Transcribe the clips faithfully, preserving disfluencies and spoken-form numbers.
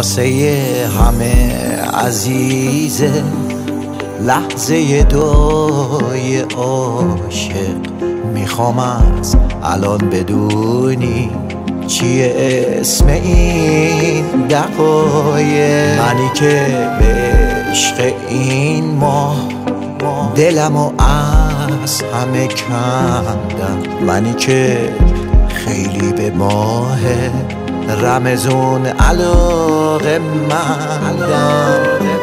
واسه همه عزیزه لحظه دوی عاشق. میخوام از الان بدونی چیه اسم این دقایق. منی که به عشق این ماه دلمو از همه کندم. منی که خیلی به ماه رمضون علاقه مندم.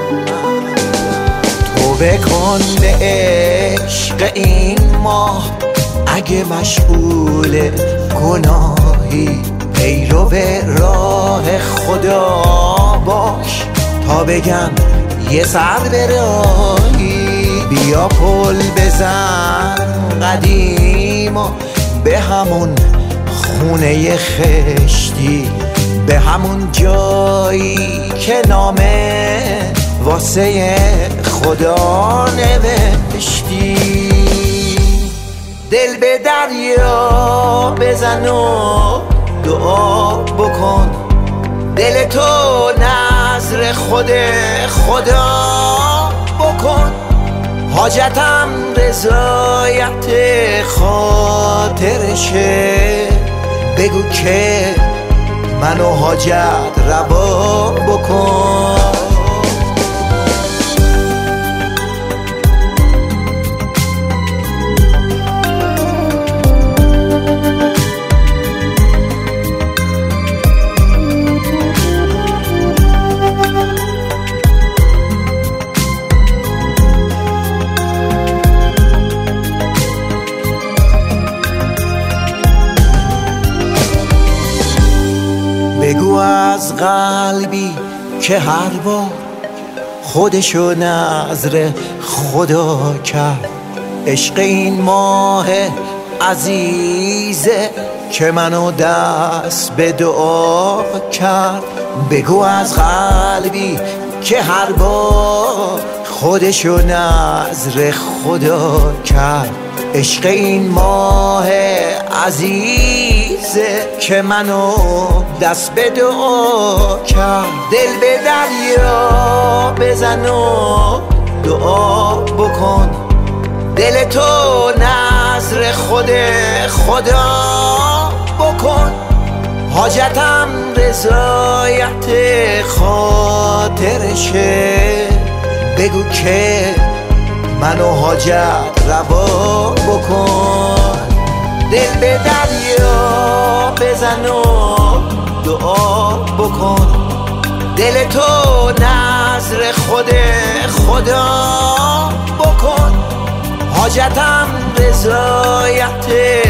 تو بکن به عشق این ماه اگه مشغول گناهی، پیرو به راه خدا باش تا بگم یه سر به راهی. بیا پل بزن قدیم و به همون خونه خشتی، به همون جایی که نامه واسه خدا نوشتی. دل به دریا بزن و دعا بکن، دل تو نظر خود خدا بکن. حاجتم رضایت خاطرشه، بگو که منو حاجت روا بکن. بگو از قلبی که هر بار خودشو نظر خدا کرد. عشق این ماه عزیزه که منو دست به دعا کرد. بگو از قلبی که هر بار خودشو نظر خدا کرد. عشق این ماه عزیزه که منو دست به دعا کرد. دل به دریا بزن و دعا بکن، دل تو نظر خود خدا بکن. حاجتم رضایت خاطرشه، بگو که منو حاجت روا بکن. دل به دریا بزن و دعا بکن، دل تو نظر خود خدا بکن. حاجتم رضایت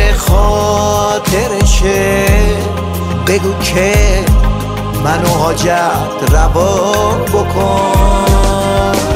خاطرشه، بگو که منو حاجت روا بکن.